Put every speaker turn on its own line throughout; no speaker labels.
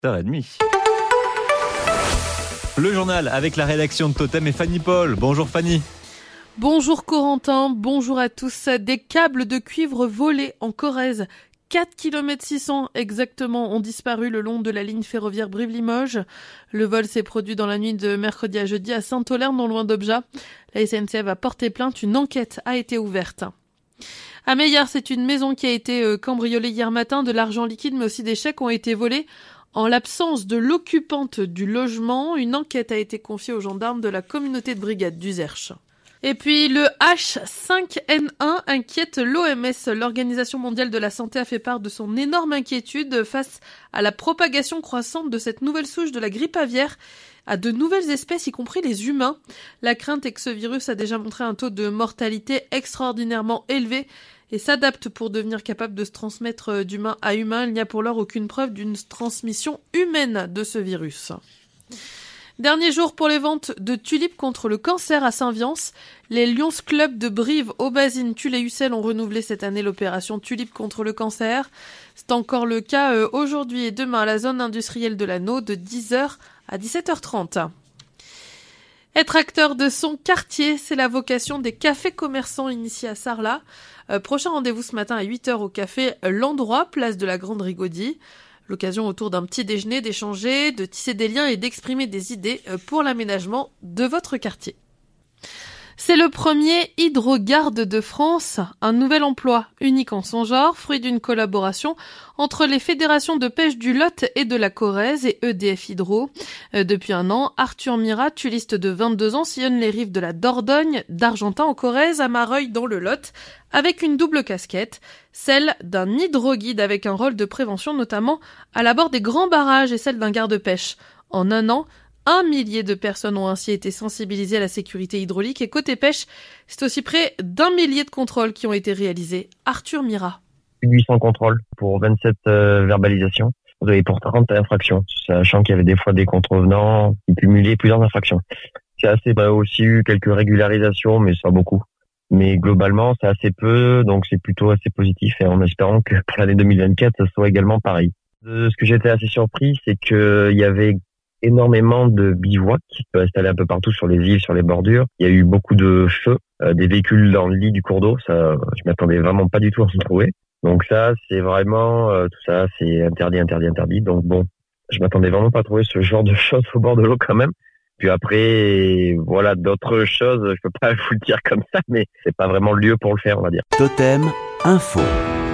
7h30. Le journal avec la rédaction de Totem et Fanny Paul. Bonjour Fanny.
Bonjour Corentin, bonjour à tous. Des câbles de cuivre volés en Corrèze. 4 km 600 exactement ont disparu le long de la ligne ferroviaire Brive-Limoges. Le vol s'est produit dans la nuit de mercredi à jeudi à Saint-Aulaire, non loin d'Obja. La SNCF a porté plainte, une enquête a été ouverte. À Meillard, c'est une maison qui a été cambriolée hier matin. De l'argent liquide mais aussi des chèques ont été volés. En l'absence de l'occupante du logement, une enquête a été confiée aux gendarmes de la communauté de brigade d'Uzerche. Et puis le H5N1 inquiète l'OMS. L'Organisation mondiale de la santé a fait part de son énorme inquiétude face à la propagation croissante de cette nouvelle souche de la grippe aviaire à de nouvelles espèces, y compris les humains. La crainte est que ce virus a déjà montré un taux de mortalité extraordinairement élevé et s'adapte pour devenir capable de se transmettre d'humain à humain. Il n'y a pour l'heure aucune preuve d'une transmission humaine de ce virus. Dernier jour pour les ventes de tulipes contre le cancer à Saint-Viance. Les Lions Club de Brive, Aubazine, Tulle et Ussel ont renouvelé cette année l'opération Tulipes contre le cancer. C'est encore le cas aujourd'hui et demain à la zone industrielle de l'Anneau de 10h à 17h30. Être acteur de son quartier, c'est la vocation des cafés commerçants initiés à Sarlat. Prochain rendez-vous ce matin à 8h au café L'Endroit, place de la Grande Rigaudie. L'occasion autour d'un petit déjeuner d'échanger, de tisser des liens et d'exprimer des idées pour l'aménagement de votre quartier. C'est le premier hydrogarde de France, un nouvel emploi unique en son genre, fruit d'une collaboration entre les fédérations de pêche du Lot et de la Corrèze et EDF Hydro. Depuis un an, Arthur Mira, tulliste de 22 ans, sillonne les rives de la Dordogne, d'Argentan en Corrèze, à Mareuil dans le Lot, avec une double casquette, celle d'un hydroguide avec un rôle de prévention notamment à l'abord des grands barrages et celle d'un garde-pêche. En un an, 1 millier de personnes ont ainsi été sensibilisées à la sécurité hydraulique et côté pêche, c'est aussi près d'1 millier de contrôles qui ont été réalisés. Arthur Mira.
800 contrôles pour 27 verbalisations et pour 30 infractions, sachant qu'il y avait des fois des contrevenants qui cumulaient plusieurs infractions. C'est assez, aussi eu quelques régularisations, mais c'est pas beaucoup. Mais globalement, c'est assez peu, donc c'est plutôt assez positif et en espérant que pour l'année 2024, ça soit également pareil. Ce que j'étais assez surpris, c'est qu'il y avait énormément de bivouacs qui peuvent installer un peu partout sur les îles, sur les bordures. Il y a eu beaucoup de feux, des véhicules dans le lit du cours d'eau. Ça, je m'attendais vraiment pas du tout à se trouver. Donc ça, c'est vraiment, tout ça, c'est interdit. Donc bon, je m'attendais vraiment pas à trouver ce genre de choses au bord de l'eau quand même. Puis après, voilà, d'autres choses, je peux pas vous le dire comme ça, mais c'est pas vraiment le lieu pour le faire, on va dire.
Totem Info.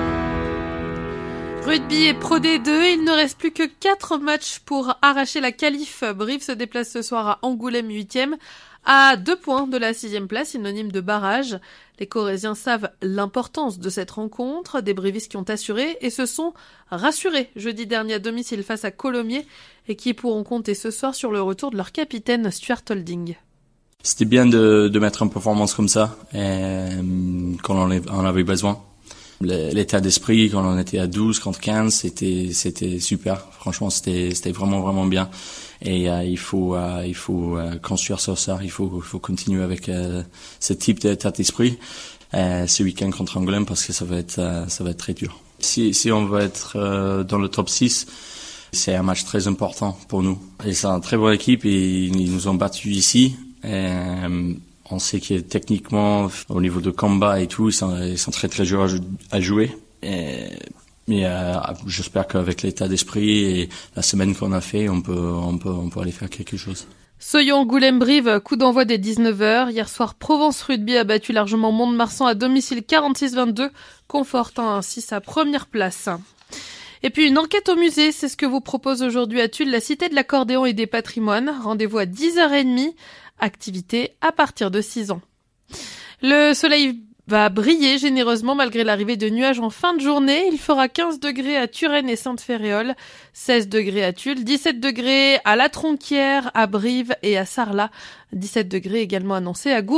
Rugby et Pro D2, il ne reste plus que 4 matchs pour arracher la qualif. Brive se déplace ce soir à Angoulême 8e, à 2 points de la 6e place, synonyme de barrage. Les Corréziens savent l'importance de cette rencontre, des Brivistes qui ont assuré et se sont rassurés jeudi dernier à domicile face à Colomiers et qui pourront compter ce soir sur le retour de leur capitaine Stuart Holding.
C'était bien de mettre une performance comme ça quand on avait besoin. L'état d'esprit quand on était à 12 contre 15, c'était super. Franchement, c'était vraiment bien. Et il faut construire sur ça. Il faut continuer avec ce type d'état d'esprit ce week-end contre Angoulême parce que ça va être très dur. Si on veut être dans le top 6, c'est un match très important pour nous. Et c'est une très bonne équipe et ils nous ont battus ici. On sait que techniquement, au niveau de combat et tout, ils sont très durs à jouer. Mais j'espère qu'avec l'état d'esprit et la semaine qu'on a fait, on peut aller faire quelque chose.
Soyons Angoulême-Brive, coup d'envoi dès 19h. Hier soir, Provence Rugby a battu largement Mont-de-Marsan à domicile 46-22, confortant ainsi sa première place. Et puis une enquête au musée, c'est ce que vous propose aujourd'hui à Tulle la Cité de l'Accordéon et des Patrimoines. Rendez-vous à 10h30. Activité à partir de 6 ans. Le soleil va briller généreusement malgré l'arrivée de nuages en fin de journée. Il fera 15 degrés à Turenne et Sainte-Féréole, 16 degrés à Tulle, 17 degrés à La Tronquière, à Brive et à Sarlat, 17 degrés également annoncés à Gour.